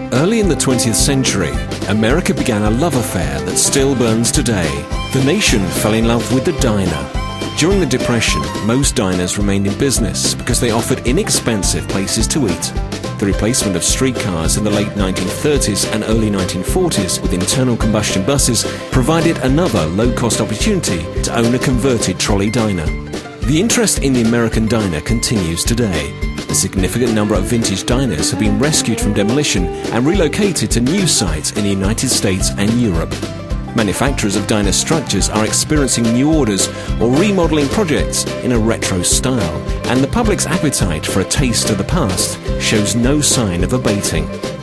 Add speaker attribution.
Speaker 1: Early in the 20th century, America began a love affair that still burns today. The nation fell in love with the diner. During the Depression, most diners remained in business because they offered inexpensive places to eat. The replacement of streetcars in the late 1930s and early 1940s with internal combustion buses provided another low-cost opportunity to own a converted trolley diner. The interest in the American diner continues today. A significant number of vintage diners have been rescued from demolition and relocated to new sites in the United States and Europe. Manufacturers of diner structures are experiencing new orders or remodeling projects in a retro style, and the public's appetite for a taste of the past shows no sign of abating.